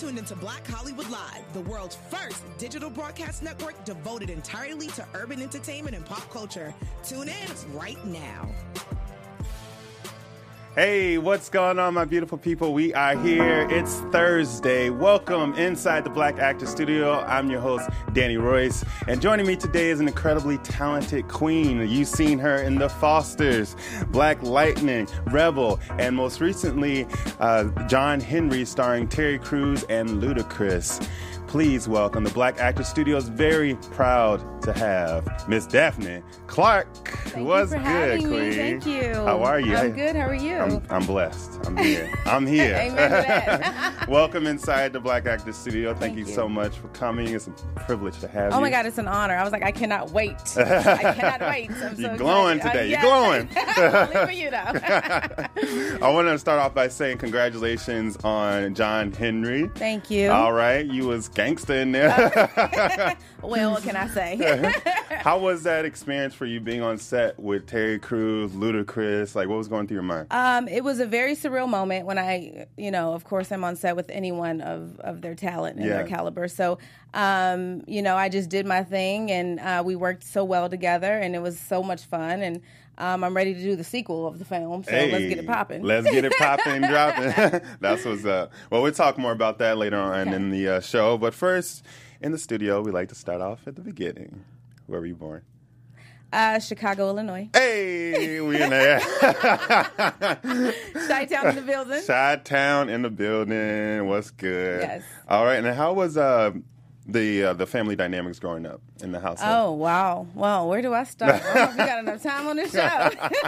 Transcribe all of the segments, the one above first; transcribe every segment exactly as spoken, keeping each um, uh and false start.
tuned into Black Hollywood Live, the world's first digital broadcast network devoted entirely to urban entertainment and pop culture. Tune in right now. Hey, what's going on, my beautiful people? We are here. It's Thursday. Welcome inside the Black Actor Studio. I'm your host, Danny Royce. And joining me today is an incredibly talented queen. You've seen her in The Fosters, Black Lightning, Rebel, and most recently, uh, John Henry starring Terry Crews and Ludacris. Please welcome the Black Actor Studio's very proud to have Miss Daphne Clark. Thank What's you for good, having Queen? me. Thank you. How are you? I'm good. How are you? I'm, I'm blessed. I'm here. I'm here. Amen to that. Welcome inside the Black Actor Studio. Thank, Thank you, you so much for coming. It's a privilege to have oh you. my God, it's an honor. I was like, I cannot wait. I cannot wait. I'm so You're glowing excited. today. Uh, You're glowing. Only for you, though. I want to start off by saying congratulations on John Henry. Thank you. All right. You was gangster in there. Well, what can I say? How was that experience for you being on set with Terry Crews, Ludacris? Like, what was going through your mind? Um, it was a very surreal moment when I, you know, of course, I'm on set with anyone of, of their talent and Yeah. their caliber. So, um, you know, I just did my thing, and uh, we worked so well together, and it was so much fun. And um, I'm ready to do the sequel of the film. So Hey, let's get it popping. Let's get it popping, dropping. That's what's up. Well, we'll talk more about that later on Okay. in the uh, show. But first, in the studio, we like to start off at the beginning. Where were you born? Uh, Chicago, Illinois. Hey, we in there. Chi-Town in the building. Chi-Town in the building. What's good? Yes. All right. And how was uh, the uh, the family dynamics growing up in the household? Oh, wow. Well, where do I start? I don't know if we got enough time on this show.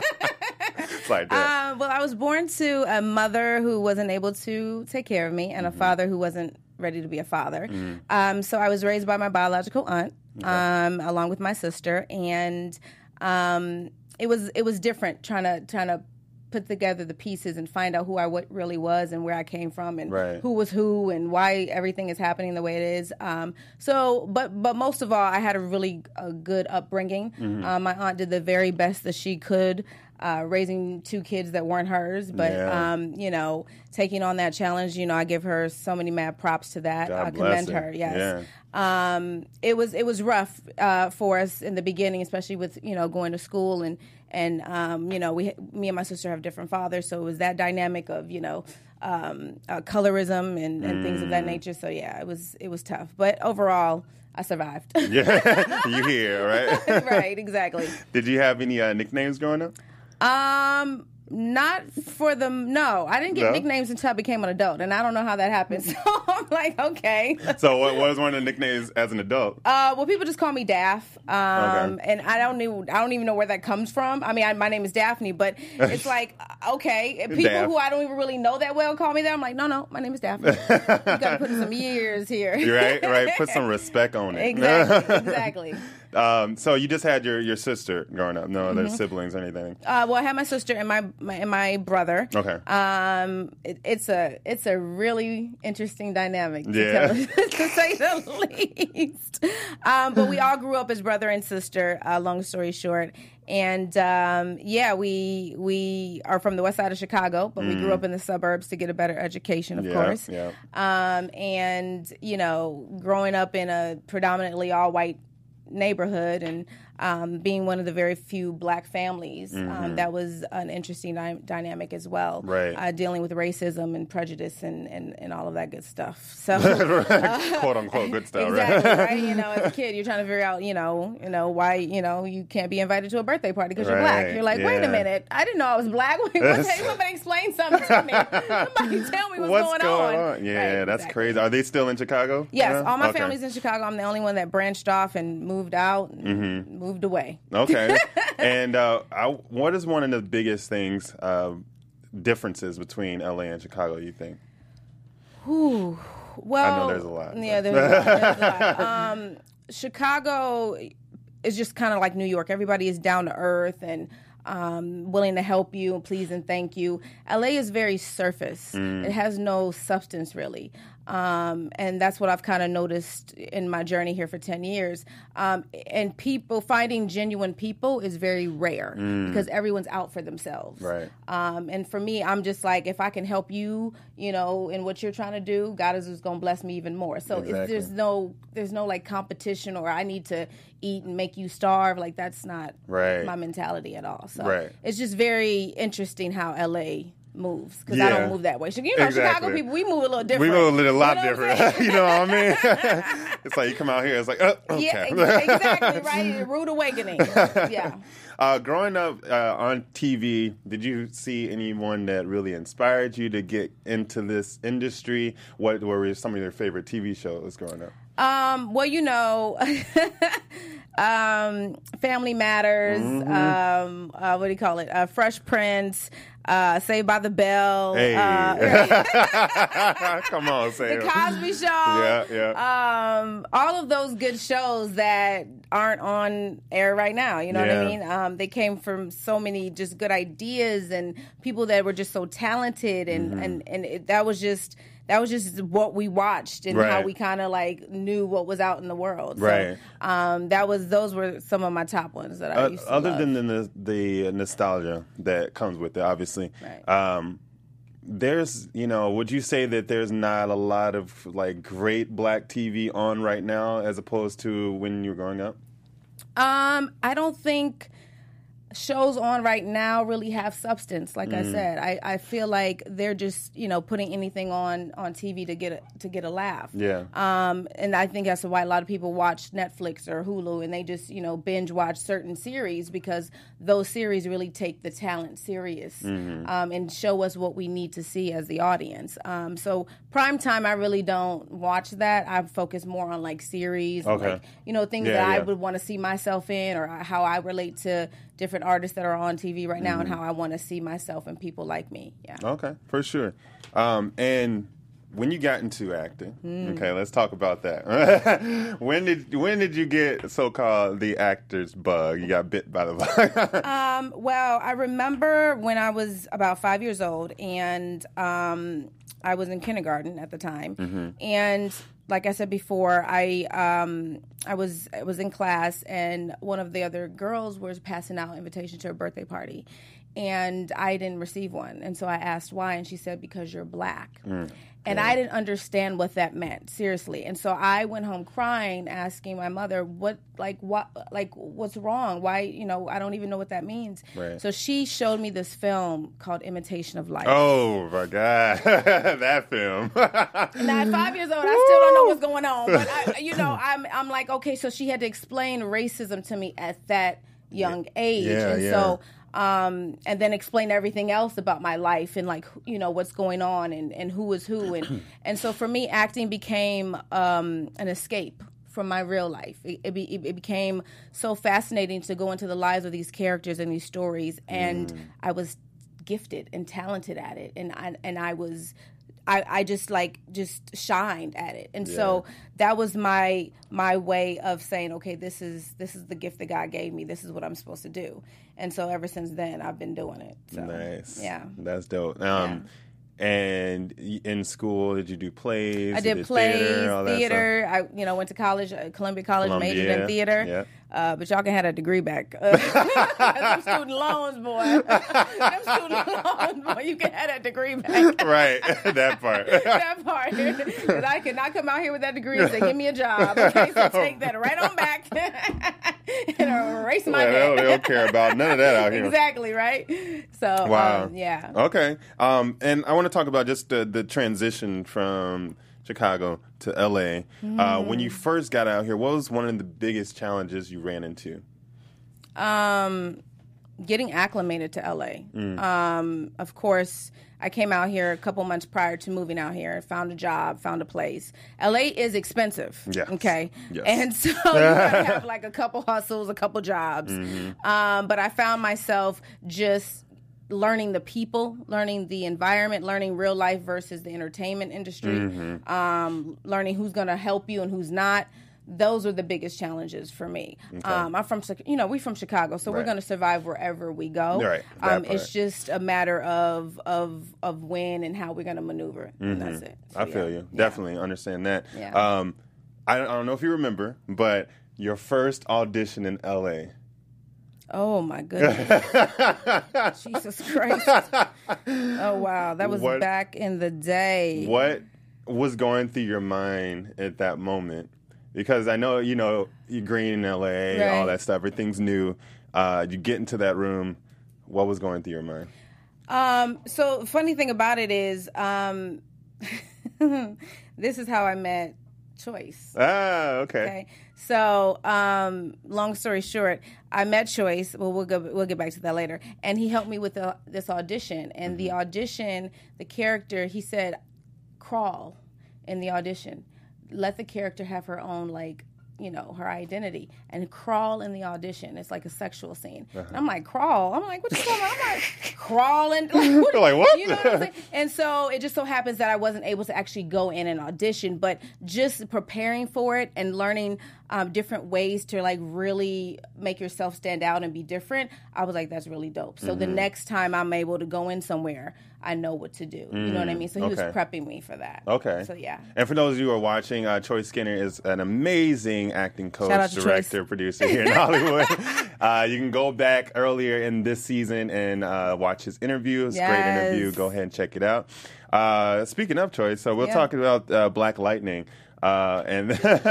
It's like that. Uh, well, I was born to a mother who wasn't able to take care of me and a Mm-hmm. father who wasn't ready to be a father. Um, so I was raised by my biological aunt, um, along with my sister, and um, it was it was different trying to trying to put together the pieces and find out who I what really was and where I came from and Right. who was who and why everything is happening the way it is. Um, so, but but most of all, I had a really a good upbringing. Mm-hmm. Uh, my aunt did the very best that she could. Uh, raising two kids that weren't hers, but Yeah. um, you know, taking on that challenge, you know, I give her so many mad props to that. God I bless commend her. her. Yes. Yeah. Um, it was it was rough uh, for us in the beginning, especially with you know going to school and and um, you know we me and my sister have different fathers, so it was that dynamic of you know um, uh, colorism and, and things of that nature. So yeah, it was it was tough, but overall, I survived. Yeah. You here, right? Right, exactly. Did you have any uh, nicknames growing up? Um, not for them. No, I didn't get No? nicknames until I became an adult, and I don't know how that happened. So I'm like, okay. So what, what was one of the nicknames as an adult? Uh, well, people just call me Daph, um, Okay. and I don't even I don't even know where that comes from. I mean, I, my name is Daphne, but it's like okay, and people Daph. who I don't even really know that well call me that. I'm like, no, no, my name is Daphne. You got to put in some years here. You're right, right. Put some respect on it. Exactly, exactly. Um, so you just had your, your sister growing up, no other Mm-hmm. siblings or anything? Uh, well, I had my sister and my, my and my brother. Okay. Um, it, it's a it's a really interesting dynamic, to, Yeah. tell, to say the least. Um, but we all grew up as brother and sister. Uh, long story short, and um, yeah, we we are from the west side of Chicago, but we grew up in the suburbs to get a better education, of Yeah, course. yeah. Um, and you know, growing up in a predominantly all white neighborhood and um, being one of the very few black families, um, that was an interesting dy- dynamic as well. Right. Uh, dealing with racism and prejudice and, and, and all of that good stuff. So, Quote unquote good stuff, exactly, right? right? You know, as a kid, you're trying to figure out, you know, you know why, you know, you can't be invited to a birthday party because you're Right, black. You're like, wait yeah. a minute, I didn't know I was black. Wait, what, somebody explain something to me. Somebody tell me what's, What's going, on. Yeah, Right, that's exactly. crazy. Are they still in Chicago? Yes, Yeah? all my Okay. family's in Chicago. I'm the only one that branched off and moved out and moved away. Okay. And uh, I, what is one of the biggest things, uh, differences between L A and Chicago, you think? Ooh, well, I know there's a lot, Yeah, but- there's a lot. There's a lot. Um, Chicago is just kind of like New York. Everybody is down to earth and um, willing to help you and please and thank you. L A is very surface. It has no substance really. Um, and that's what I've kind of noticed in my journey here for ten years. Um, and people, finding genuine people is very rare mm. because everyone's out for themselves. Right. Um, and for me, I'm just like, if I can help you, you know, in what you're trying to do, God is just going to bless me even more. So exactly. it's, there's no, there's no like competition or I need to eat and make you starve. Like that's not right. my mentality at all. So right. it's just very interesting how L A moves because yeah. I don't move that way. So, you know, exactly. Chicago people, we move a little different. We move a little, lot you know different. You know what I mean? It's like you come out here, it's like, oh, okay. Yeah, exactly, right? Rude awakening. Yeah. Uh, growing up uh, on T V, did you see anyone that really inspired you to get into this industry? What were some of your favorite T V shows growing up? Um, well, you know, um, Family Matters, mm-hmm. um, uh, what do you call it? Uh, Fresh Prince, uh, Saved by the Bell. Hey. Uh, Come on, say The Cosby Show. Yeah, yeah. Um, all of those good shows that aren't on air right now, you know yeah. what I mean? Um, they came from so many just good ideas and people that were just so talented and, mm-hmm. and, and it, that was just... That was just what we watched and right. how we kind of like knew what was out in the world. So, right. Um, that was those were some of my top ones that I uh, used to Other love. than the the nostalgia that comes with it, obviously. Right. Um, there's, you know, would you say that there's not a lot of like great black T V on right now as opposed to when you were growing up? Um, I don't think shows on right now really have substance. Like mm. I said, I, I feel like they're just, you know, putting anything on, on T V to get a, to get a laugh. Yeah. Um, and I think that's why a lot of people watch Netflix or Hulu and they just, you know, binge watch certain series because those series really take the talent serious mm-hmm. um, and show us what we need to see as the audience. Um, so primetime, I really don't watch that. I focus more on like series, okay. like, you know, things yeah, that yeah. I would want to see myself in or how I relate to different artists that are on T V right now mm-hmm. and how I want to see myself and people like me. Yeah. Okay, for sure. Um, and when you got into acting, mm. okay, let's talk about that. when did when did you get so-called the actor's bug? You got bit by the bug? um, well, I remember when I was about five years old and um, I was in kindergarten at the time. Mm-hmm. And like I said before, I um, I was I was in class, and one of the other girls was passing out an invitation to a birthday party, and I didn't receive one. And so I asked why, and she said, because you're black. Mm. And yeah. I didn't understand what that meant, seriously. And so I went home crying, asking my mother, "What, like, what, like, what's wrong? Why, you know, I don't even know what that means." Right. So she showed me this film called Imitation of Life. Oh my God, that film! Now at five years old, I still don't know what's going on. But I, you know, I'm, I'm like, okay. So she had to explain racism to me at that young age, yeah, and yeah. so. Um, and then explain everything else about my life and like, you know, what's going on and, and who is who. And, and so for me, acting became um, an escape from my real life. It, it, be, it became so fascinating to go into the lives of these characters and these stories. And mm. I was gifted and talented at it. And I, and I was... I, I just like just shined at it, and yeah. so that was my my way of saying, okay, this is this is the gift that God gave me. This is what I'm supposed to do, and so ever since then, I've been doing it. So, nice, yeah, that's dope. Um, yeah. And in school, did you do plays? I did, did plays, theater. All that theater. I you know went to college, uh, Columbia College, Columbia, majored in theater. Yeah. Uh, but y'all can have that degree back. Uh, them student loans, boy. Them student loans, boy. You can have that degree back. Right, that part. that part. Because I cannot come out here with that degree and say, give me a job. Okay, so take that right on back and erase my well, debt. They don't care about none of that out here. Exactly, right? So, wow. Um, yeah. Okay. Um, and I want to talk about just the, the transition from Chicago to L A. Mm. Uh, when you first got out here, what was one of the biggest challenges you ran into? Um, getting acclimated to L A. Mm. Um, of course, I came out here a couple months prior to moving out here, found a job, found a place. L A is expensive. Yes. Okay. Yes. And so you gotta have like a couple hustles, a couple jobs. Mm-hmm. Um, but I found myself just learning the people, learning the environment, learning real life versus the entertainment industry, mm-hmm. um, learning who's going to help you and who's not. those were the biggest challenges for me. Okay. Um, I'm from, you know, we from Chicago, so right. we're going to survive wherever we go. Right. Um, it's just a matter of of of when and how we're going to maneuver, mm-hmm. and that's it. So, I feel yeah. you. Definitely yeah. understand that. Yeah. Um, I, I don't know if you remember, but your first audition in L A. Oh, my goodness. Jesus Christ. Oh, wow. That was what, back in the day. What was going through your mind at that moment? Because I know, you know, you're green in L A, right. all that stuff. Everything's new. Uh, you get into that room. What was going through your mind? Um, so, funny thing about it is, um, this is how I met Choice. Ah, okay. Okay. So, um, long story short, I met Choice. Well, we'll go. We'll get back to that later. And he helped me with the, this audition. And mm-hmm. the audition, the character, he said, crawl in the audition. Let the character have her own, like, you know, her identity, and crawl in the audition. It's like a sexual scene. Uh-huh. I'm like, crawl? I'm like, what you talking about? I'm like, crawling. Like, what? Like, what? You know what I'm saying? And so it just so happens that I wasn't able to actually go in and audition, but just preparing for it and learning um, different ways to, like, really make yourself stand out and be different, I was like, that's really dope. So mm-hmm. the next time I'm able to go in somewhere, I know what to do. Mm-hmm. You know what I mean? So he okay. was prepping me for that. Okay. So, yeah. And for those of you who are watching, uh, Choice Skinner is an amazing acting coach, director, Choice. producer here in Hollywood. uh, you can go back earlier in this season and uh, watch his interview. It's yes. a great interview. Go ahead and check it out. Uh, speaking of Choice, so we're yeah. talking about uh, Black Lightning. Uh, and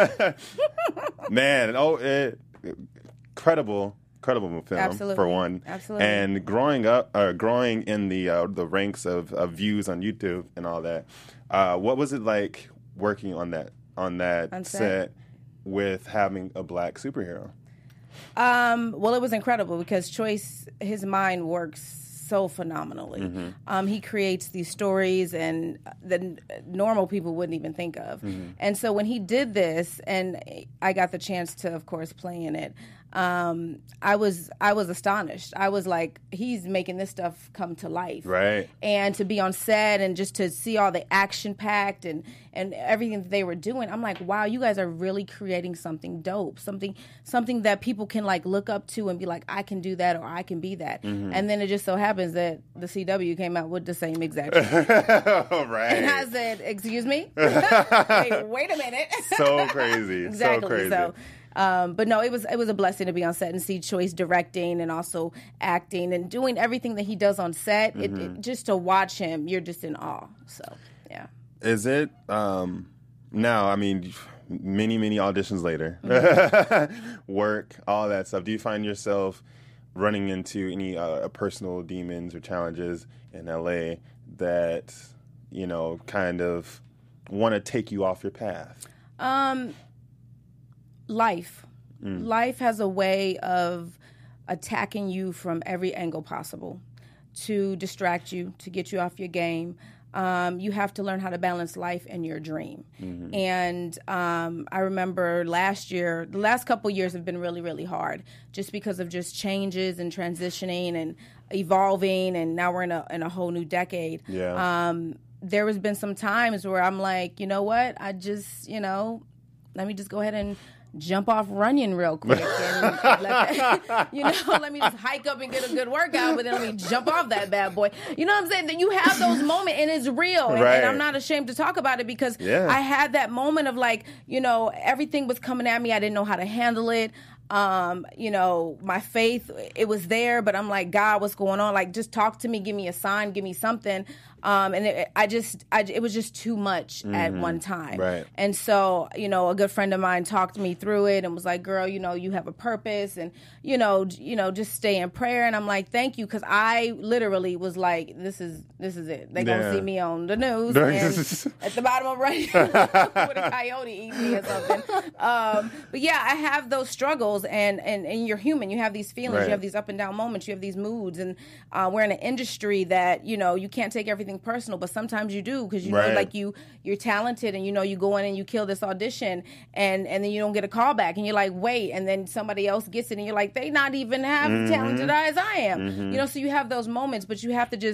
man, oh, it, incredible, incredible film Absolutely. for one. Absolutely. And growing up, uh, growing in the uh, the ranks of, of views on YouTube and all that, uh, what was it like working on that on that on set. set with having a black superhero? Um, well, it was incredible because Choice, his mind works so phenomenally. Mm-hmm. Um, he creates these stories and the normal people wouldn't even think of. Mm-hmm. And so when he did this, and I got the chance to, of course, play in it, um, I was I was astonished. I was like, he's making this stuff come to life. Right. And to be on set and just to see all the action-packed and, and everything that they were doing, I'm like, wow, you guys are really creating something dope, something something that people can, like, look up to and be like, I can do that or I can be that. Mm-hmm. And then it just so happens that the C W came out with the same exact thing. Right. And I said, excuse me? wait, wait a minute. So crazy. Exactly. So crazy. So, Um, but no, it was it was a blessing to be on set and see Choice directing and also acting and doing everything that he does on set. Mm-hmm. It, it, just to watch him, you're just in awe. So, yeah. Is it um, now? I mean, many many auditions later, mm-hmm. work, all that stuff. Do you find yourself running into any uh, personal demons or challenges in L A that you know kind of want to take you off your path? Um. Life. Mm. Life has a way of attacking you from every angle possible to distract you, to get you off your game. Um, you have to learn how to balance life and your dream. Mm-hmm. And um, I remember last year, the last couple years have been really, really hard just because of just changes and transitioning and evolving. And now we're in a, in a whole new decade. Yeah. Um, there has been some times where I'm like, you know what? I just, you know, let me just go ahead and jump off Runyon real quick and let that, you know, let me just hike up and get a good workout, but then let me jump off that bad boy. You know what I'm saying? That you have those moments and it's real. And, right. and I'm not ashamed to talk about it because yeah. I had that moment of like, you know, everything was coming at me. I didn't know how to handle it. Um, you know, my faith, it was there, but I'm like, God, what's going on? Like, just talk to me, give me a sign, give me something. Um, and it, I just, I, it was just too much mm-hmm. at one time. Right. And so, you know, a good friend of mine talked me through it and was like, girl, you know, you have a purpose and, you know, you know, just stay in prayer. And I'm like, thank you. Cause I literally was like, this is, this is it. They're going to yeah. see me on the news and at the bottom of Runyon with a coyote eating me or something. Um, but yeah, I have those struggles and, and, and you're human. You have these feelings, right. you have these up and down moments, you have these moods. And uh, we're in an industry that, you know, you can't take everything personal, but sometimes you do because you right. know, like you, you're talented and you know you go in and you kill this audition and, and then you don't get a call back and you're like, wait, and then somebody else gets it and you're like, they not even have mm-hmm. talented as I am. Mm-hmm. You know, so you have those moments, but you have to just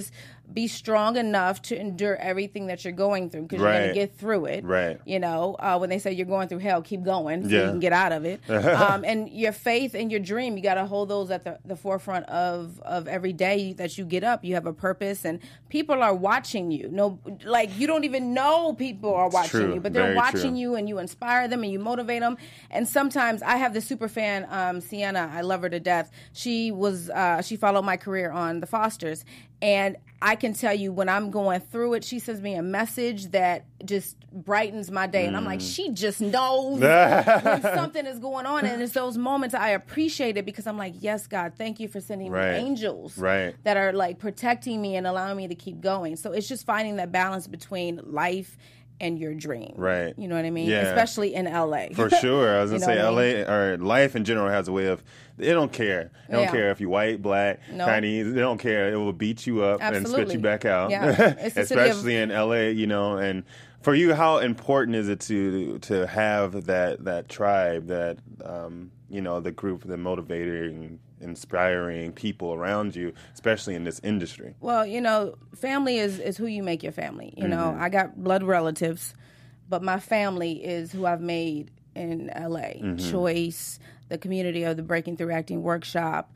be strong enough to endure everything that you're going through, because right. you're going to get through it. Right. You know, uh, when they say you're going through hell, keep going so yeah. you can get out of it. um, and your faith and your dream, you got to hold those at the, the forefront of, of every day that you get up. You have a purpose, and people are watching you. No, like, you don't even know people are watching true. you, but they're Very watching true. you, and you inspire them and you motivate them. And sometimes I have this super fan, um, Sienna. I love her to death. She was uh, she followed my career on The Fosters, and I can tell you when I'm going through it, she sends me a message that just brightens my day. And I'm like, she just knows when something is going on. And it's those moments I appreciate it, because I'm like, yes, God, thank you for sending right. me angels right. that are like protecting me and allowing me to keep going. So it's just finding that balance between life and your dream. Right. You know what I mean? Yeah. Especially in L A. For sure. I was going to You know say what I L A mean? or life in general has a way of, they don't care. They don't Yeah. care if you're white, black, No. Chinese. They don't care. It will beat you up Absolutely. and spit you back out. Yeah. It's the city of- Especially in L A, you know. And for you, how important is it to to have that, that tribe, that, um, you know, the group, the motivating, inspiring people around you, especially in this industry? Well, you know, family is, is who you make your family. You know, Mm-hmm. I got blood relatives, but my family is who I've made in L A. Mm-hmm. Choice, the community of the Breaking Through Acting Workshop,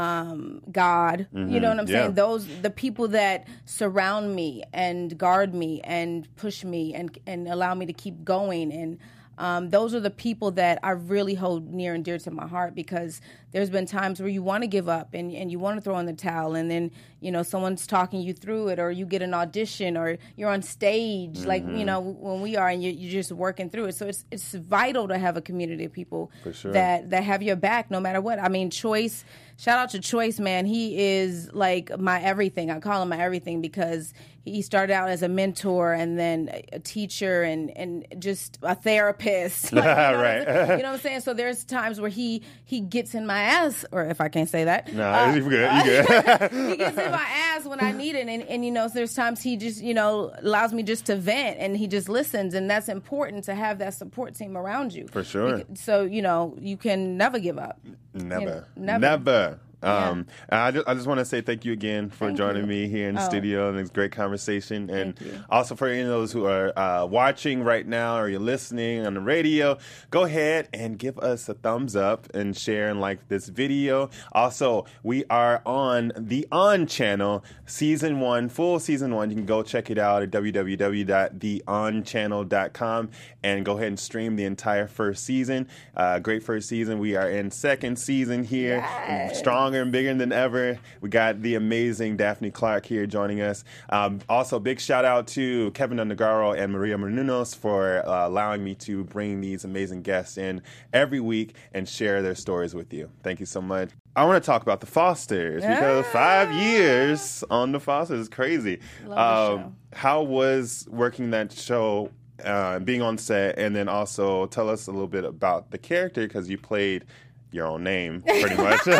um, God. Mm-hmm. You know what I'm Yeah. saying? Those, the people that surround me and guard me and push me and and allow me to keep going. And um, those are the people that I really hold near and dear to my heart, because there's been times where you want to give up and, and you want to throw in the towel, and then, you know, someone's talking you through it, or you get an audition, or you're on stage, mm-hmm. like, you know, when we are, and you're, you're just working through it. So it's it's vital to have a community of people For sure. that, that have your back no matter what. I mean, Choice, shout out to Choice, man. He is like my everything. I call him my everything, because he started out as a mentor and then a teacher and, and just a therapist. Like, you know Right. What I'm, you know what I'm saying? So there's times where he he gets in my ass, or if I can't say that. No, uh, you're good. You're good. he gets in my ass when I need it. And, and, you know, there's times he just, you know, allows me just to vent, and he just listens. And that's important, to have that support team around you. For sure. Bec- So, you know, you can never give up. Never. You know, never. Never. Yeah. Um, I just, I just want to say thank you again for Thank joining you. me here in the Oh. studio, and it's a great conversation. And Thank you. also for any of those who are uh, watching right now, or you're listening on the radio, go ahead and give us a thumbs up and share and like this video. Also, we are on the On channel, season one, full season one. You can go check it out at w w w dot the on channel dot com and go ahead and stream the entire first season. Uh, great first season. We are in second season here. Yes. Strong and bigger than ever. We got the amazing Daphne Clark here joining us. Um, also, big shout out to Kevin Undergaro and Maria Menounos for uh, allowing me to bring these amazing guests in every week and share their stories with you. Thank you so much. I want to talk about The Fosters, because Ah. five years on The Fosters is crazy. Love the show. How was working that show, uh, being on set, and then also tell us a little bit about the character, because you played your own name, pretty much, which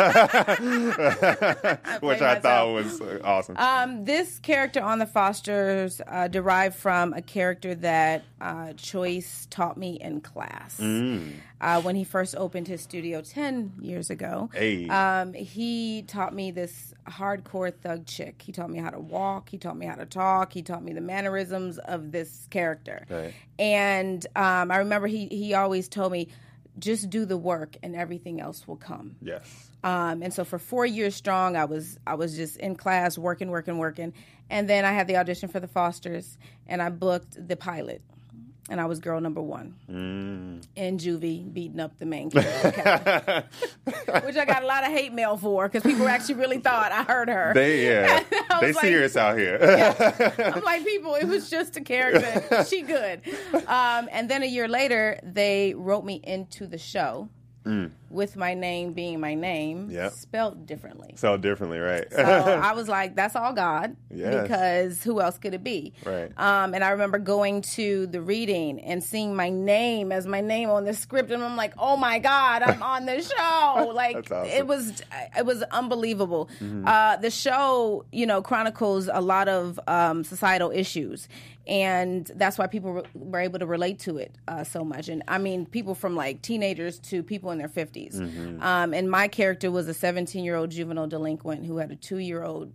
I thought was awesome. Um, this character on The Fosters uh, derived from a character that uh, Choice taught me in class. Mm. Uh, when he first opened his studio ten years ago, Hey. um, he taught me this hardcore thug chick. He taught me how to walk. He taught me how to talk. He taught me the mannerisms of this character. Right. And um, I remember he, he always told me, just do the work and everything else will come. Yes. Um, and so for four years strong, I was I was just in class working, working, working. And then I had the audition for The Fosters, and I booked the pilot. And I was girl number one Mm. in juvie, beating up the main character, which I got a lot of hate mail for, because people actually really thought I heard her. They, yeah. I They was like- serious out here. I'm like, people, it was just a character. She good. Um, and then a year later, they wrote me into the show Mm. with my name being my name, Yep. spelled differently. So differently, right? So I was like, that's all God, Yes. because who else could it be? Right. Um, and I remember going to the reading and seeing my name as my name on the script, and I'm like, oh my God, I'm on the show. Like, That's awesome. it was, it was unbelievable. Mm-hmm. Uh, the show, you know, chronicles a lot of um, societal issues. And that's why people re- were able to relate to it uh, so much. And I mean, people from like teenagers to people in their fifties. Mm-hmm. Um, and my character was a seventeen-year-old juvenile delinquent who had a two-year-old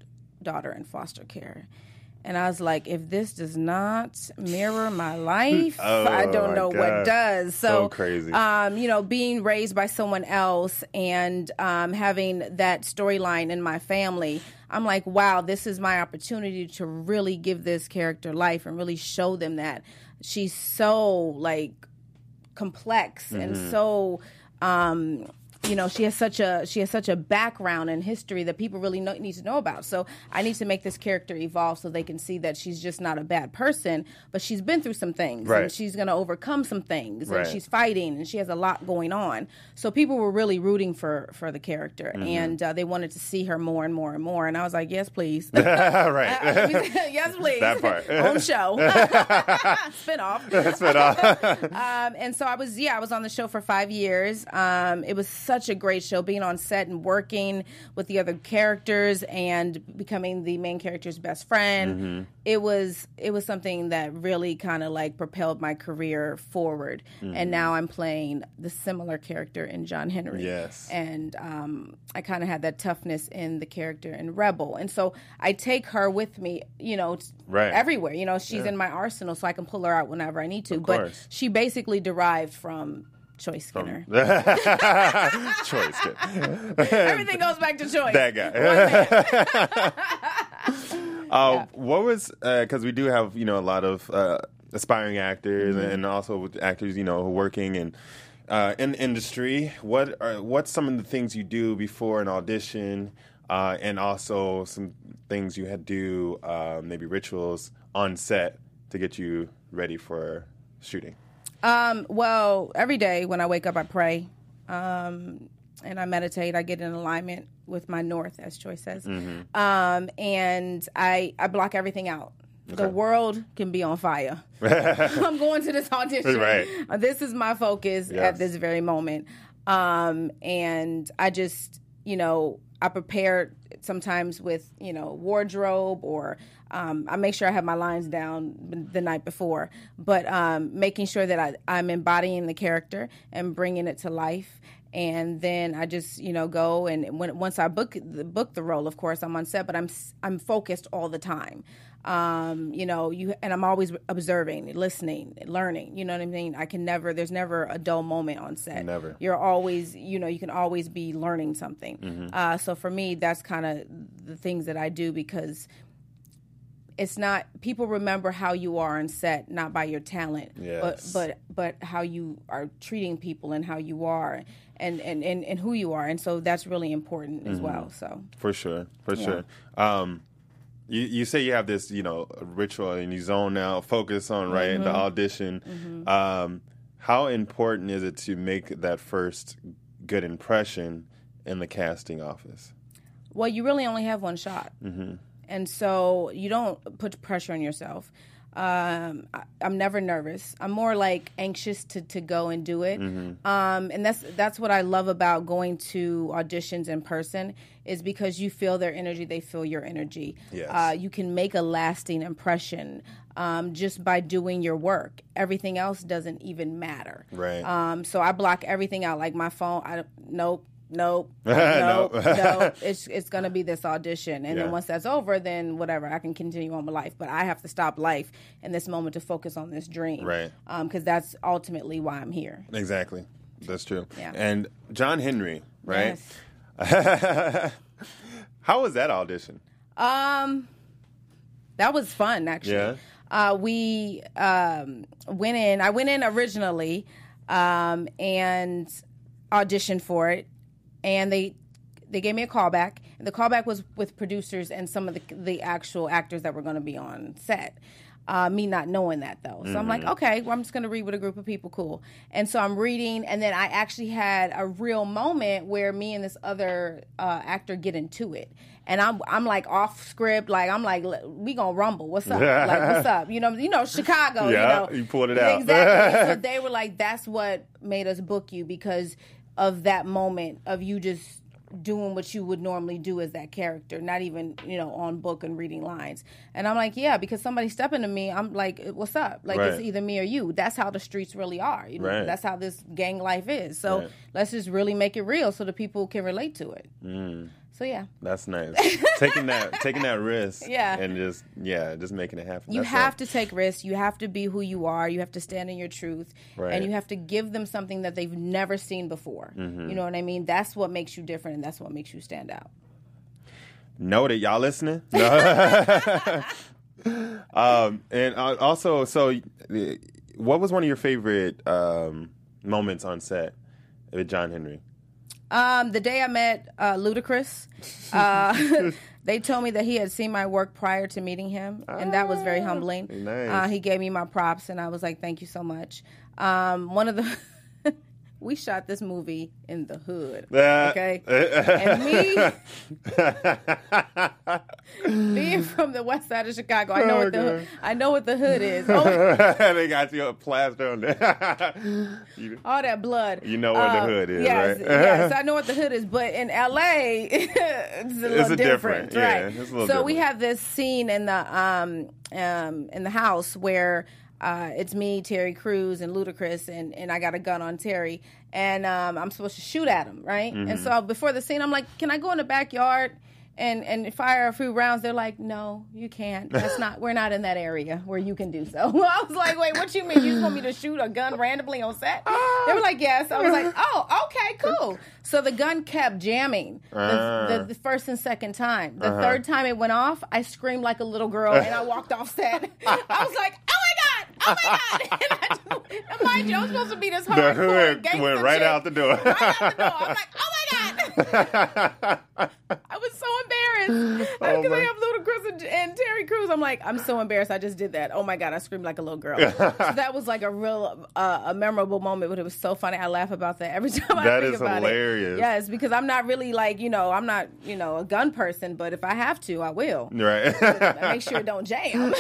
daughter in foster care. And I was like, if this does not mirror my life, oh, I don't know God. what does. So, so crazy. Um, you know, being raised by someone else and um, having that storyline in my family, I'm like, wow, this is my opportunity to really give this character life and really show them that she's so, like, complex mm-hmm. and so... Um, you know, she has such a she has such a background and history that people really know, need to know about. So I need to make this character evolve so they can see that she's just not a bad person, but she's been through some things, right. and she's going to overcome some things, right. and she's fighting, and she has a lot going on. So people were really rooting for for the character, mm-hmm. and uh, they wanted to see her more and more and more. And I was like, yes, please, right? Yes, please. That part. Own show, spinoff, spinoff. um, and so I was, yeah, I was on the show for five years. Um, it was such a great show, being on set and working with the other characters and becoming the main character's best friend. Mm-hmm. It was it was something that really kind of like propelled my career forward. Mm-hmm. And now I'm playing the similar character in John Henry. Yes. And um, I kind of had that toughness in the character in Rebel. And so I take her with me, you know, right. everywhere. You know, she's yeah. in my arsenal, so I can pull her out whenever I need to. Of but course. She basically derived from Choice Skinner. Choice Skinner. Everything goes back to Choice. That guy. uh, yeah. What was, because uh, we do have, you know, a lot of uh, aspiring actors mm-hmm. and also actors, you know, working in, uh, in the industry. What are, what's some of the things you do before an audition uh, and also some things you had to do, uh, maybe rituals on set to get you ready for shooting? Um, well, every day when I wake up, I pray, um, and I meditate. I get in alignment with my north, as Choice says. Mm-hmm. Um, and I, I block everything out. Okay. The world can be on fire. I'm going to this audition. Right. Uh, this is my focus yes. at this very moment. Um, and I just, you know, I prepare sometimes with, you know, wardrobe or um, I make sure I have my lines down the night before. But um, making sure that I, I'm embodying the character and bringing it to life. And then I just, you know, go and when once I book the, book the role, of course, I'm on set, but I'm I'm focused all the time. Um, you know, you and I'm always observing, listening, learning. You know what I mean? I can never. There's never a dull moment on set. Never. You're always, you know, you can always be learning something. Mm-hmm. Uh, so for me, that's kind of the things that I do because it's not people remember how you are on set, not by your talent, yes. but but but how you are treating people and how you are. And, and, and, and who you are. And so that's really important mm-hmm. as well. So For sure. For yeah. sure. Um, you, you say you have this, you know, ritual and you zone out, focus on, right, mm-hmm. the audition. Mm-hmm. Um, how important is it to make that first good impression in the casting office? Well, you really only have one shot. Mm-hmm. And so you don't put pressure on yourself. Um, I, I'm never nervous. I'm more like anxious to, to go and do it. Mm-hmm. Um, and that's that's what I love about going to auditions in person is because you feel their energy, they feel your energy. Yes. Uh, you can make a lasting impression um, just by doing your work. Everything else doesn't even matter. Right. Um, so I block everything out, like my phone. I nope. Nope, nope, no. It's it's gonna be this audition, and yeah. then once that's over, then whatever, I can continue on my life. But I have to stop life in this moment to focus on this dream, right? Because um, that's ultimately why I'm here. Exactly, that's true. Yeah. And John Henry, right? Yes. How was that audition? Um, that was fun, actually. Yeah. Uh, we um went in. I went in originally, um, and auditioned for it. And they they gave me a callback. And the callback was with producers and some of the the actual actors that were going to be on set. Uh, me not knowing that, though. So mm-hmm. I'm like, okay, well, I'm just going to read with a group of people. Cool. And so I'm reading. And then I actually had a real moment where me and this other uh, actor get into it. And I'm I'm like off script. Like, I'm like, we going to rumble. What's up? Like, what's up? You know, you know, Chicago, yeah, you know. You pulled it out. Exactly. So they were like, that's what made us book you because of that moment of you just doing what you would normally do as that character, not even, you know, on book and reading lines. And I'm like, yeah, because somebody stepping to me, I'm like, what's up? Like, right. It's either me or you. That's how the streets really are. You know, right. That's how this gang life is. So right. let's just really make it real so the people can relate to it. Mm. So yeah, that's nice. taking that taking that risk, yeah, and just yeah, just making it happen. You that's have up. to take risks. You have to be who you are. You have to stand in your truth, right. and you have to give them something that they've never seen before. Mm-hmm. You know what I mean? That's what makes you different, and that's what makes you stand out. Noted, y'all listening? No. um, and uh, also, so what was one of your favorite um, moments on set with John Henry? Um, the day I met uh, Ludacris, uh, they told me that he had seen my work prior to meeting him, and that was very humbling. Nice. Uh, he gave me my props, and I was like, "Thank you so much." Um, one of the we shot this movie in the hood, okay, and me being from the west side of Chicago, I know oh, what the hood, I know what the hood is. Oh, they got you a plaster on there. you, all that blood. You know what uh, the hood is, yes, right? Yes, I know what the hood is, but in L A, it's a little it's a different, different, right? Yeah, it's a so little different. we have this scene in the um um in the house where. Uh, it's me, Terry Crews, and Ludacris, and, and I got a gun on Terry, and um, I'm supposed to shoot at him, right? Mm-hmm. And so before the scene, I'm like, can I go in the backyard and, and fire a few rounds? They're like, no, you can't. That's not. We're not in that area where you can do so. I was like, wait, what you mean? You just want me to shoot a gun randomly on set? They were like, yes. I was like, oh, okay, cool. So the gun kept jamming the, uh, the, the first and second time. The uh-huh. third time it went off, I screamed like a little girl, and I walked off set. I was like, oh my God! Oh my God! And I just, and mind you, I'm supposed to be this hardcore the hood gangster went right chick. out the door. Right out the door. I'm like, oh my God! I was so embarrassed because oh I have Ludacris and, and Terry Crews. I'm like, I'm so embarrassed. I just did that. Oh my God! I screamed like a little girl. So that was like a real, uh, a memorable moment, but it was so funny. I laugh about that every time I that think about hilarious. it. Yes, because I'm not really like you know, I'm not you know a gun person, but if I have to, I will. Right. I make sure it don't jam.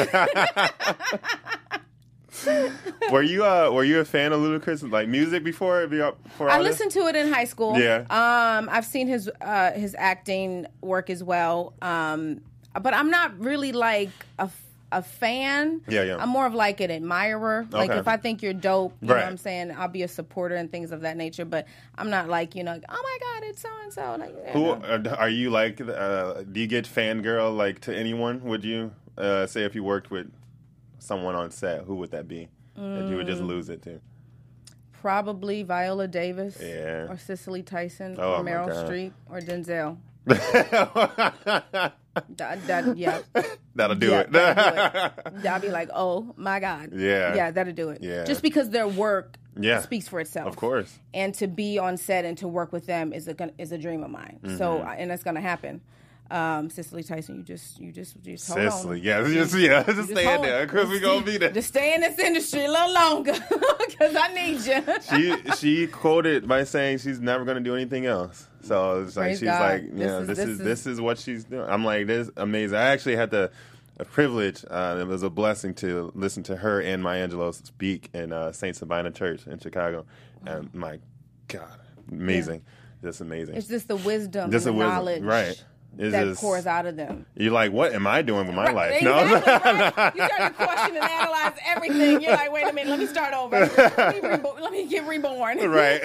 were you uh were you a fan of Ludacris like music before before I listened to it in high school. Yeah. Um I've seen his uh his acting work as well. Um but I'm not really like a a fan. Yeah, yeah. I'm more of like an admirer. Like okay. if I think you're dope, you right. know what I'm saying, I'll be a supporter and things of that nature, but I'm not like, you know, like, oh my God, it's so and so like Who know. Are you like uh do you get fangirl like to anyone? Would you uh say if you worked with someone on set, who would that be mm. that you would just lose it to? Probably Viola Davis, yeah, or Cicely Tyson, oh, or Meryl Streep, or Denzel. that, that, yeah, that'll do yeah, it. That'll do it. I'll be like, oh my God, yeah, yeah, that'll do it. Yeah, just because their work yeah. speaks for itself, of course. And to be on set and to work with them is a is a dream of mine. Mm-hmm. So, and that's gonna happen. Um, Cicely Tyson, you just, you just, you just hold Cicely, on. yeah, just, yeah, just, just stay in there, because we gonna be there. Just stay in this industry a little longer, because I need you. she, she quoted by saying she's never gonna do anything else. So it's like Praise she's God. like, you know, this, this is, is this is what she's doing. I'm like, this is amazing. I actually had the a privilege. Uh, it was a blessing to listen to her and Maya Angelou speak in uh, Saint Sabina Church in Chicago, and my God, amazing, yeah. just amazing. It's just the wisdom, just and the wisdom. knowledge, right? Is that this, pours out of them. You're like, what am I doing with my right, life? Exactly, no, right? You start to question and analyze everything. You're like, wait a minute, let me start over. Let me, rebo- let me get reborn. Right.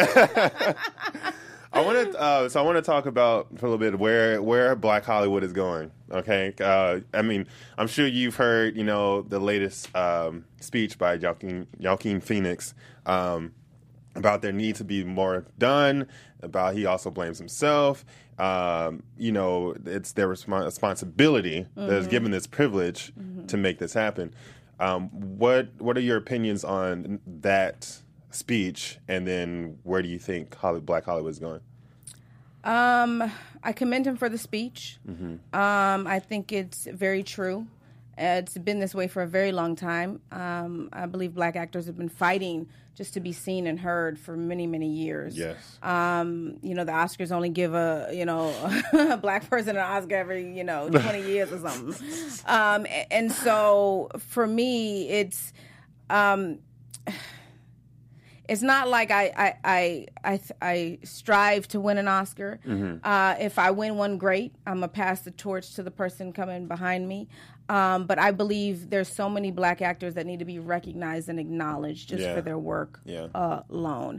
I want to. Uh, so I want to talk about for a little bit where where Black Hollywood is going. Okay. Uh, I mean, I'm sure you've heard, you know, the latest um, speech by Joaquin, Joaquin Phoenix um, about there need to be more done. About he also blames himself. Um, you know, it's their resp- responsibility mm-hmm. that is given this privilege mm-hmm. to make this happen. Um, what What are your opinions on that speech, and then where do you think Hollywood, Black Hollywood is going? Um, I commend him for the speech. Mm-hmm. Um, I think it's very true. It's been this way for a very long time. Um, I believe Black actors have been fighting just to be seen and heard for many, many years. Yes. Um, you know, the Oscars only give a, you know, a Black person an Oscar every, you know, twenty years or something. Um, and so for me, it's, um, it's not like I I I I, I strive to win an Oscar. Mm-hmm. Uh, if I win one, great. I'm gonna pass the torch to the person coming behind me. Um, but I believe there's so many Black actors that need to be recognized and acknowledged just yeah. for their work yeah. uh, alone.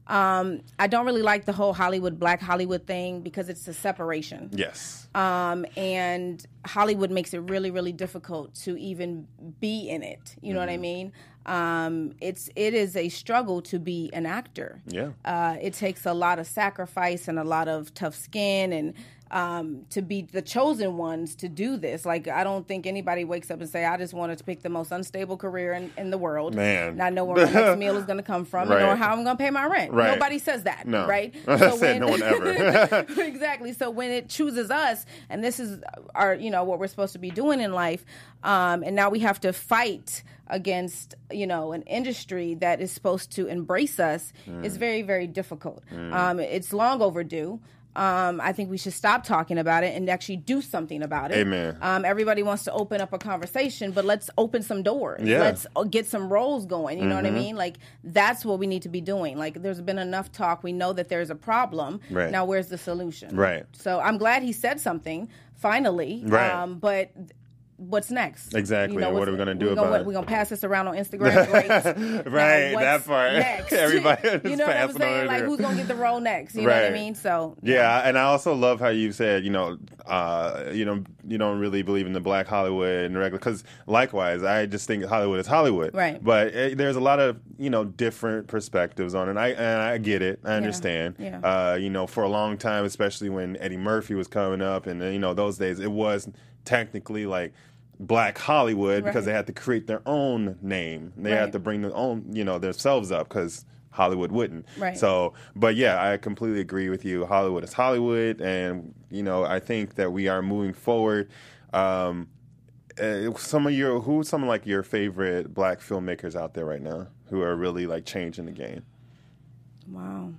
Um, I don't really like the whole Hollywood, Black Hollywood thing because it's a separation. Yes. Um, and Hollywood makes it really, really difficult to even be in it. You know mm-hmm. what I mean? Um, it's it is a struggle to be an actor. Yeah. Uh, it takes a lot of sacrifice and a lot of tough skin and um, to be the chosen ones to do this. Like, I don't think anybody wakes up and say, I just wanted to pick the most unstable career in, in the world. Man. Not know where my next meal is going to come from right. and or how I'm going to pay my rent. Right. Nobody says that, no. right? So so said when, no one ever. Exactly. So when it chooses us, and this is our, you know, what we're supposed to be doing in life, um, and now we have to fight against, you know, an industry that is supposed to embrace us, mm. is very, very difficult. Mm. Um, it's long overdue. Um, I think we should stop talking about it and actually do something about it. Amen. Um, everybody wants to open up a conversation, but let's open some doors. Yeah. Let's get some roles going. You know mm-hmm. what I mean? Like, that's what we need to be doing. Like, there's been enough talk. We know that there's a problem. Right. Now, where's the solution? Right. So I'm glad he said something, finally. Right. Um, but... What's next? Exactly. You know, what are we going to do gonna, about it? We're going to pass this around on Instagram. Great. Right, now, that part. Next? Everybody is you know what I'm passing saying? on Like, there. who's going to get the role next? You right. know what I mean? So yeah. yeah, and I also love how you said, you know, uh, you know, you don't really believe in the Black Hollywood and regular, because likewise, I just think Hollywood is Hollywood. Right. But it, there's a lot of, you know, different perspectives on it. And I and I get it. I understand. Yeah. Uh, you know, for a long time, especially when Eddie Murphy was coming up, and you know, those days, it was technically like Black Hollywood because right. they had to create their own name. They right. had to bring their own, you know, themselves up because Hollywood wouldn't. Right. So, but yeah, I completely agree with you. Hollywood is Hollywood, and you know, I think that we are moving forward. Um, uh, some of your, who's some of like your favorite Black filmmakers out there right now who are really like changing the game? Wow.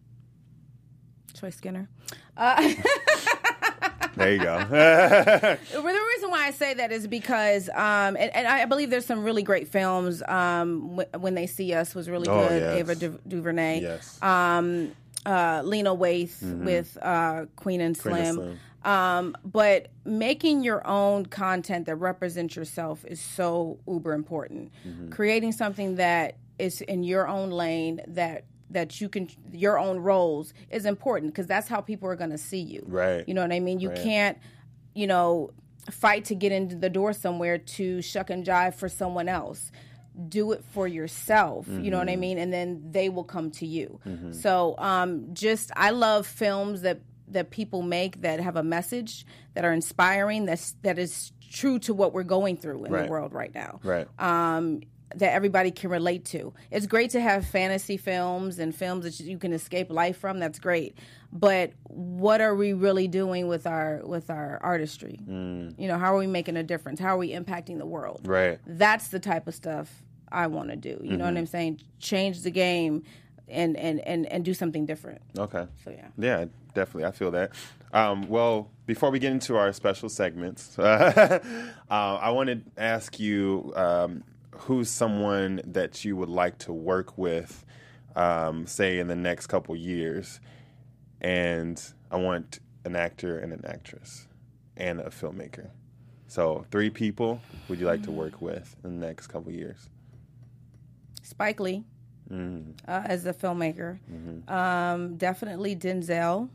Troy Skinner. Uh- There you go. The reason why I say that is because, um, and, and I believe there's some really great films. Um, w- When They See Us was really Oh, good. yes. Ava Du- DuVernay. Yes. Um, uh, Lena Waithe Mhm. with uh, Queen and Queen Slim. and Slim. Um, but making your own content that represents yourself is so uber important. Mm-hmm. Creating something that is in your own lane, that that you can, your own roles, is important because that's how people are going to see you. Right. You know what I mean? You Right. can't, you know, fight to get into the door somewhere to shuck and jive for someone else. Do it for yourself, mm-hmm. you know what I mean? And then they will come to you. Mm-hmm. So um, just, I love films that, that people make that have a message, that are inspiring, that's, that is true to what we're going through in right. the world right now. Right. Um, that everybody can relate to. It's great to have fantasy films and films that you can escape life from. That's great. But what are we really doing with our with our artistry? Mm. You know, how are we making a difference? How are we impacting the world? Right. That's the type of stuff I want to do. You mm-hmm. know what I'm saying? Change the game and, and, and, and do something different. Okay. So, yeah. Yeah, definitely. I feel that. Um, well, before we get into our special segments, uh, I want to ask you... Um, who's someone that you would like to work with, um, say, in the next couple years? And I want an actor and an actress and a filmmaker. So three people would you like to work with in the next couple years? Spike Lee, mm-hmm. uh, as a filmmaker. Mm-hmm. Um, definitely Denzel.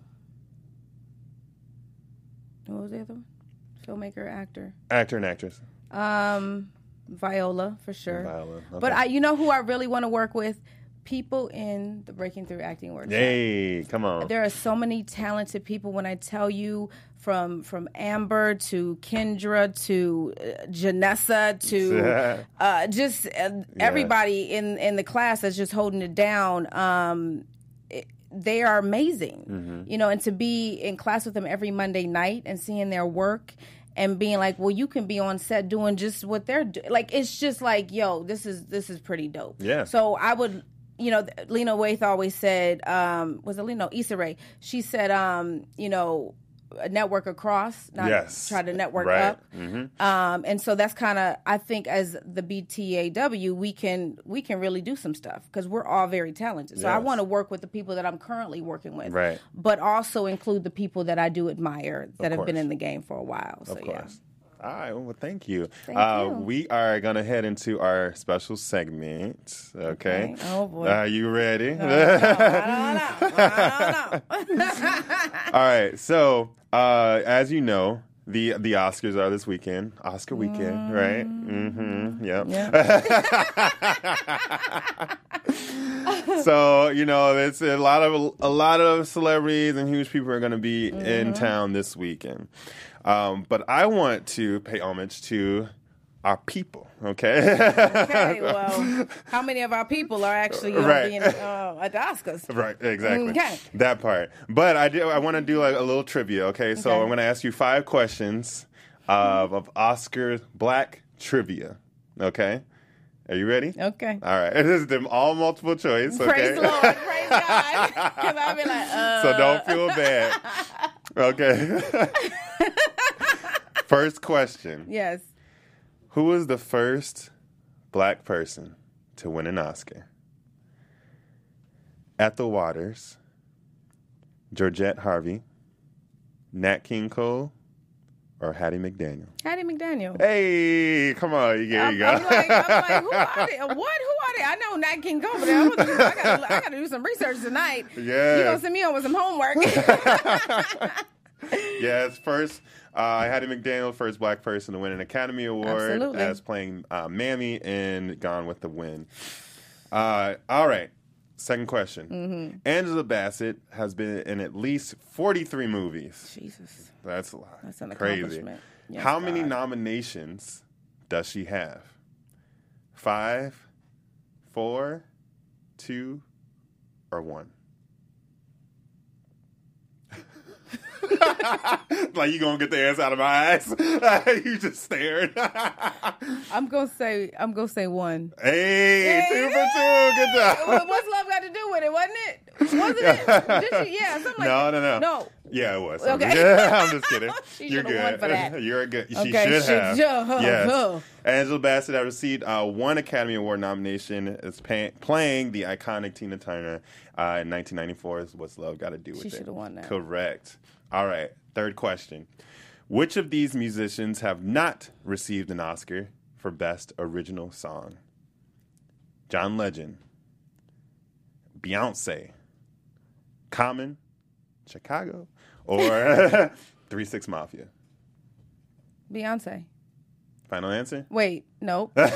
What was the other one? Filmmaker, actor. Actor and actress. Um... Viola, for sure. Viola. Okay. But I, you know who I really want to work with? People in the Breaking Through Acting Workshop. Hey, come on. There are so many talented people. When I tell you, from from Amber to Kendra to uh, Janessa to uh, just uh, everybody in, in the class that's just holding it down, um, it, they are amazing. Mm-hmm. You know, and to be in class with them every Monday night and seeing their work and being like, well, you can be on set doing just what they're doing. Like, it's just like, yo, this is this is pretty dope. Yeah. So I would, you know, Lena Waithe always said, um, was it Lena? Issa Rae. She said, um, you know, network across, not yes. try to network right. up. Mm-hmm. Um, and so that's kind of, I think, as the B T A W, we can we can really do some stuff because we're all very talented. So yes. I want to work with the people that I'm currently working with, right. but also include the people that I do admire that of have course. been in the game for a while. So of course. All right. Well, thank you. Thank uh, you. We are going to head into our special segment. Okay. Okay. Oh, boy. Are you ready? No, no, I don't know. I don't know. All right. So, uh, as you know, the the Oscars are this weekend. Oscar weekend, mm. right? Mm-hmm. Yep. Yeah. So, you know, there's a lot of a lot of celebrities and huge people are going to be mm-hmm. in town this weekend. Um, but I want to pay homage to our people, okay? Okay, well, how many of our people are actually uh, right. being uh, at the Oscars? Right, exactly. Okay. That part. But I do. I want to do like a little trivia, okay? So Okay. I'm going to ask you five questions of, of Oscar Black trivia, okay? Are you ready? Okay. All right. This is them all multiple choice, okay? Praise the Lord. Praise God. Because I'll be like, uh. So don't feel bad. Okay. First question. Yes. Who was the first black person to win an Oscar? Ethel Waters, Georgette Harvey, Nat King Cole, or Hattie McDaniel? Hattie McDaniel. Hey, come on, there I'm, you go. I'm like, I'm like, who are they? What? Who are they? I know Nat King Cole, but I, was, I gotta, I gotta do some research tonight. Yeah. You gonna send me on with some homework? Yes, first, uh, Hattie McDaniel, first black person to win an Academy Award Absolutely. as playing uh, Mammy in Gone with the Wind. Uh, all right, second question. Mm-hmm. Angela Bassett has been in at least forty-three movies. Jesus. That's a lot. That's an Crazy. accomplishment. Yes, How many God. nominations does she have? Five, four, two, or one? Like you gonna get the answer out of my eyes? You just stared. I'm gonna say I'm gonna say one. Hey, Hey, two for two. Good job. Well, what's love got to do with it? Wasn't it? Wasn't it? Did she? Yeah, something like No, that. no, no. No. Yeah, it was. Okay. I'm just kidding. She You're should've good. won for that. You're good. She Okay, should she have. should. Yes. Angela Bassett has received uh, one Academy Award nomination as pay- playing the iconic Tina Turner uh, in nineteen ninety-four's What's Love Got to Do with She It? should've won that. Correct. All right. Third question. Which of these musicians have not received an Oscar for Best Original Song? John Legend, Beyonce, Common, Chicago, or three six Mafia? Beyonce. Final answer? Wait, nope. Wait,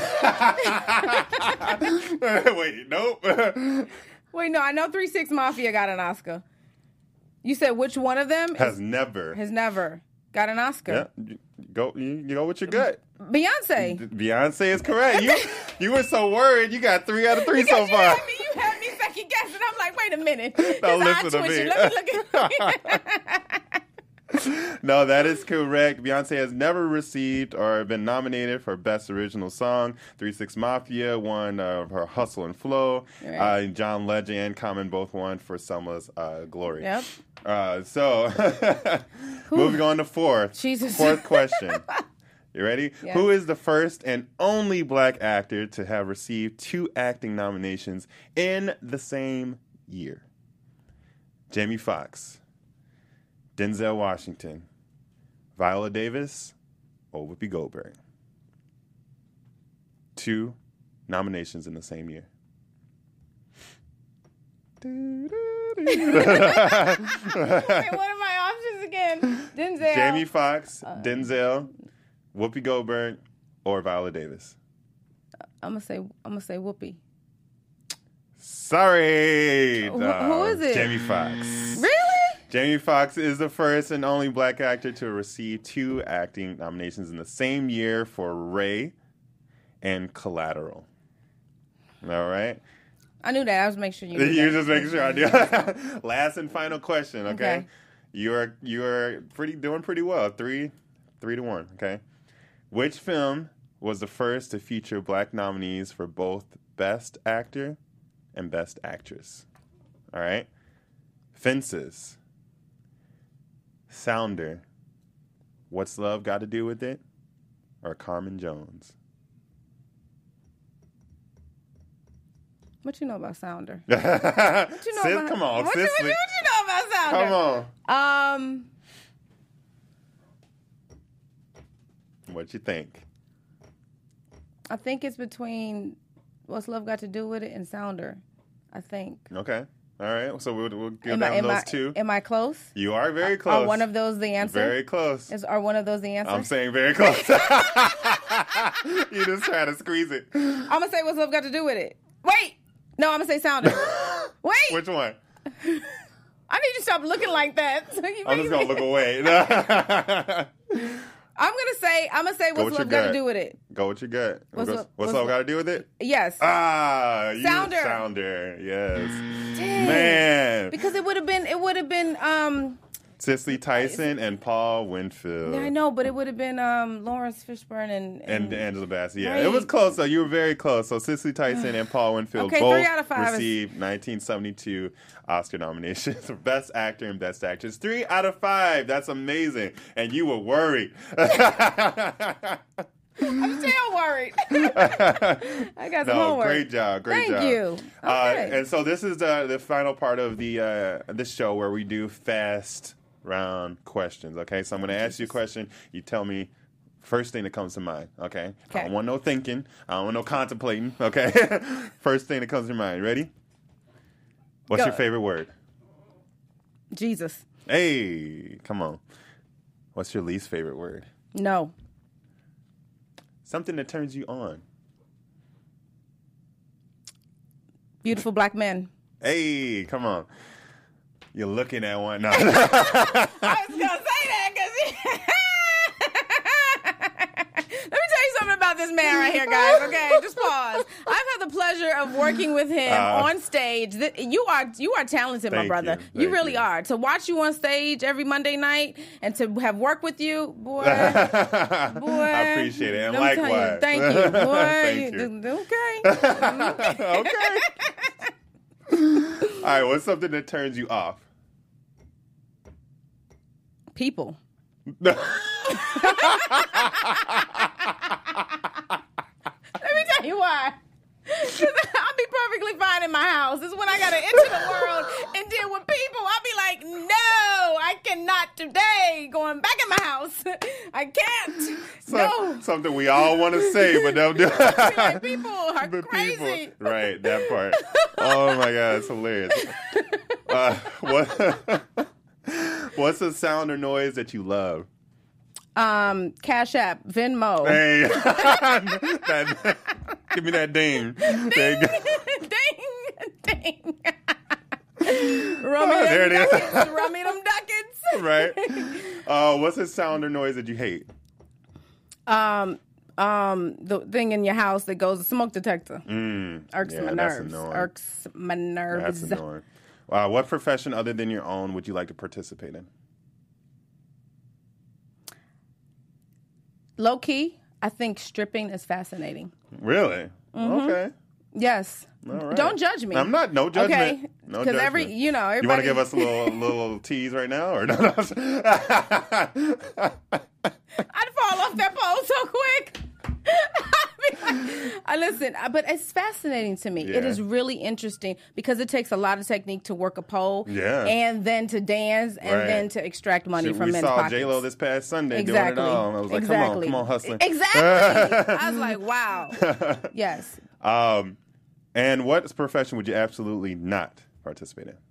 nope. Wait, no, I know three six Mafia got an Oscar. You said which one of them Has is, never. has never got an Oscar? Yeah, go. You, you go with your gut. Beyonce. Beyonce is correct. You you were so worried. You got three out of three Because so you far. had me, you had me second guessing. I'm like, wait a minute. Don't His eye listen to me. twitching. Let me look at No, that is correct. Beyonce has never received or been nominated for Best Original Song. three six Mafia won uh, her Hustle and Flow. Right. Uh, John Legend and Common both won for Selma's uh, Glory. Yep. Uh, so, moving on to fourth. Jesus. Fourth question. You ready? Yes. Who is the first and only black actor to have received two acting nominations in the same year? Jamie Foxx, Denzel Washington, Viola Davis, or Whoopi Goldberg? Two nominations in the same year. Wait, what are my options again? Denzel. Jamie Foxx, Uh, Denzel, Whoopi Goldberg, or Viola Davis? I'm gonna say I'm gonna say Whoopi. Sorry. Who- who is it? Jamie Foxx. Really? Jamie Foxx is the first and only black actor to receive two acting nominations in the same year for Ray and Collateral. All right? I knew that. I was making sure you. Knew You're that. just making sure I do. Last and final question, okay? Okay. You're you're pretty doing pretty well. Three three to one, okay? Which film was the first to feature black nominees for both Best Actor and Best Actress? All right? Fences, Sounder, What's Love Got to Do with It, or Carmen Jones? What you know about Sounder? What you know sis, about, come on, what, sis. you, what, you, what you know about Sounder? Come on. Um. What you think? I think it's between What's Love Got to Do with It and Sounder. I think. Okay. All right. So we'll, we'll give am down I, am those I, two. Am I close? You are very close. Are one of those the answer? Very close. Is, are one of those the answer? I'm saying very close. You just trying to squeeze it. I'm going to say What's Love Got to Do with It. Wait. No, I'm going to say Sounder. Wait. Which one? I need you to stop looking like that. So you I'm just going to look away. I'm gonna say I'm gonna say Go What's with Love your Got to gut. Do with It. Go with your gut. What's What's, Love- what's what's love Lo- got to do with it? Yes. Ah, you Sounder. Sounder. Yes. Dang. Man. Because it would have been it would have been um Cicely Tyson and Paul Winfield. yeah, I know, but it would have been um Lawrence Fishburne and And and, Angela Bassett. Yeah, Right. it was close, though. You were very close. So Cicely Tyson and Paul Winfield Okay, both three out of five is- received nineteen seventy-two Oscar nominations for Best Actor and Best Actress. Three out of five. That's amazing. And you were worried. I'm still worried. I got some No, homework. great job, great Thank job. you. Uh, Okay. and so this is uh, the final part of the uh, this show where we do fast round questions. Okay, so I'm going to ask you a question. You tell me first thing that comes to mind. Okay, I Okay. don't want no thinking. I don't want no contemplating. Okay, first thing that comes to mind. Ready? What's Go. your favorite word? Jesus. Hey, come on. What's your least favorite word? No. Something that turns you on. Beautiful black men. Hey, come on. You're looking at one. No. I was gonna say that because let me tell you something about this man right here, guys. Okay, just pause. I've had the pleasure of working with him Uh, on stage. Th- You are you are talented, my Thank brother. you. You, Thank really you. are. To watch you on stage every Monday night and to have worked with you, boy. Boy, I appreciate it. And let me tell you, likewise. thank you, boy. Thank You- you. Okay. Okay. All right, what's something that turns you off? People. No. Let me tell you why. 'Cause I'll be perfectly fine in my house. It's when I gotta enter the world and deal with people. I'll be like, no, I cannot today. Going back in my house. I can't. So- no. Something we all want to say, but don't do Like, people are But crazy. people- Right, that part. Oh my God, it's hilarious. Uh, what? What's a sound or noise that you love? Um, Cash App, Venmo. Hey, that, give me that ding. There you go. ding, ding. Rummy Oh, there them it is. ducats. Rummy them ducats. Right. Uh, what's a sound or noise that you hate? Um, um, the thing in your house that goes, smoke detector. Mm, Irks yeah, my that's nerves. annoying. Irks my nerves. That's annoying. Uh, what profession other than your own would you like to participate in? Low key, I think stripping is fascinating. Really? Okay. Yes. All right. Don't judge me. I'm not. No judgment. Okay. No Because judgment. every, you know, You want to everybody. give us a little little tease right now, or no? no. I'd fall off that pole so quick. I'd be like, I listen, I- but it's fascinating to me. It Yeah. is really interesting because it takes a lot of technique to work a pole, Yeah. and then to dance, and Right. then to extract money Shoot, from we men's saw pockets. J Lo this past Sunday exactly. doing it all. And I was like, exactly. come on, come on, hustling. Exactly. I was like, wow. Yes. Um, and what profession would you absolutely not participate in?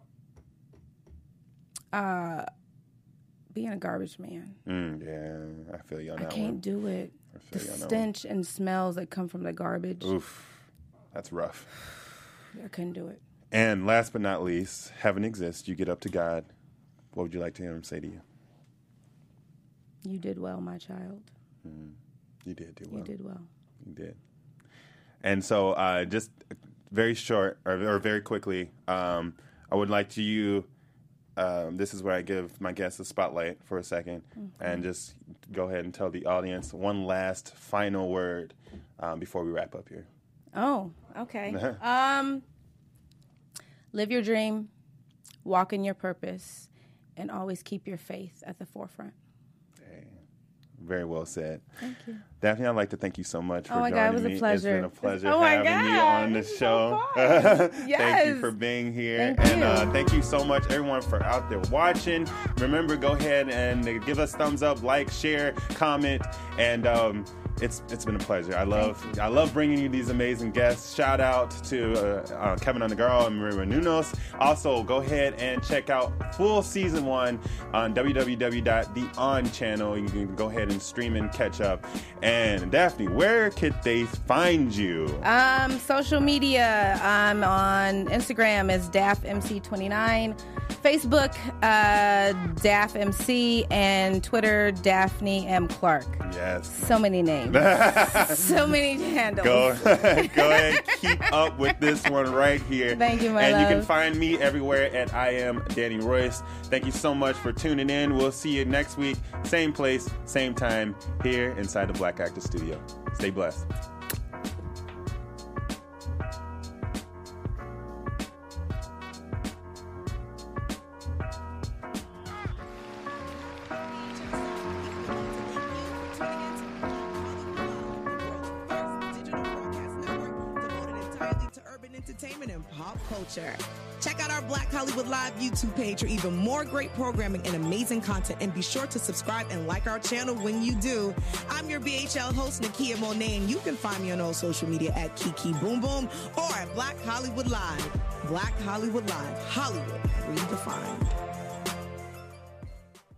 Uh, being a garbage man. Mm, yeah, I feel you on I that can't one. do it. The feel you on that one. stench and smells that come from the garbage. Oof, that's rough. I couldn't do it. And last but not least, heaven exists. You get up to God. What would you like to hear him say to you? You did well, my child. You did do well. You did well. You did. And so, uh, just very short or, or very quickly, um, I would like to you. Um, this is where I give my guests a spotlight for a second, and just go ahead and tell the audience one last final word um, before we wrap up here. Oh, okay. um, live your dream, walk in your purpose, and always keep your faith at the forefront. Hey, Very well said. Thank you. Daphne, I'd like to thank you so much for oh my joining God, it was me. a pleasure. It's been a pleasure oh my having God. you on the This is show. So fun. Yes. Thank you for being here. Thank and you. Uh, thank you so much, everyone, for out there watching. Remember, go ahead and give us thumbs up, like, share, comment, and um, it's it's been a pleasure. I love I love bringing you these amazing guests. Shout out to uh, uh, Kevin Undergaro and Maria Nunos. Also, go ahead and check out full season one on w w w dot the on channel. You can go ahead and stream and catch up. And Daphne, where could they find you? Um, social media. I'm on Instagram as Daph M C twenty-nine, Facebook uh, Daph M C, and Twitter Daphne M Clark. Yes. So many names. So many handles. Go, go ahead, keep up with this one right here. Thank you, my And love. you can find me everywhere at I am Danny Royce. Thank you so much for tuning in. We'll see you next week, same place, same time, here inside the Black Actor Studio. Stay blessed. Entertainment and pop culture. Check out our Black Hollywood Live YouTube page for even more great programming and amazing content, and be sure to subscribe and like our channel when you do. I'm your B H L host, Nakia Monet, and you can find me on all social media at Kiki Boom Boom or at Black Hollywood Live. Black Hollywood Live, Hollywood redefined.